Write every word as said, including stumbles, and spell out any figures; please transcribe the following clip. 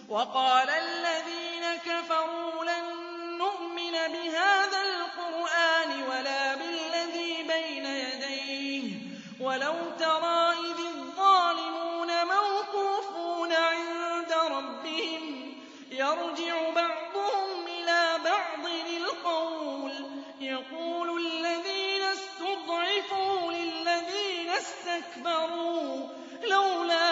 وقال الذين كفروا لن نؤمن بهذا القرآن ولا بالذي بين يديه ولو ترى إذ الظالمون موقوفون عند ربهم يرجع بعضهم إلى بعض القول يقول الذين استضعفوا للذين استكبروا لولا